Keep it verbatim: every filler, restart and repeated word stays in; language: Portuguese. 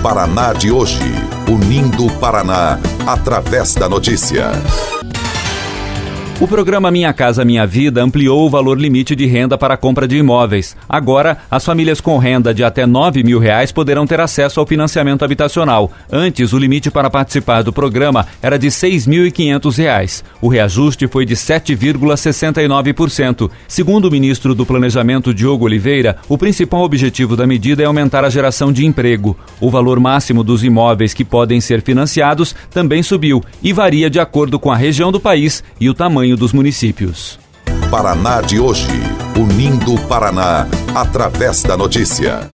Paraná de hoje, unindo o Paraná através da notícia. O programa Minha Casa Minha Vida ampliou o valor limite de renda para a compra de imóveis. Agora, as famílias com renda de até nove mil reais poderão ter acesso ao financiamento habitacional. Antes, o limite para participar do programa era de seis mil e quinhentos reais. O reajuste foi de sete vírgula sessenta e nove por cento. Segundo o ministro do Planejamento, Diogo Oliveira, o principal objetivo da medida é aumentar a geração de emprego. O valor máximo dos imóveis que podem ser financiados também subiu e varia de acordo com a região do país e o tamanho dos municípios. Paraná de hoje, unindo o Paraná através da notícia.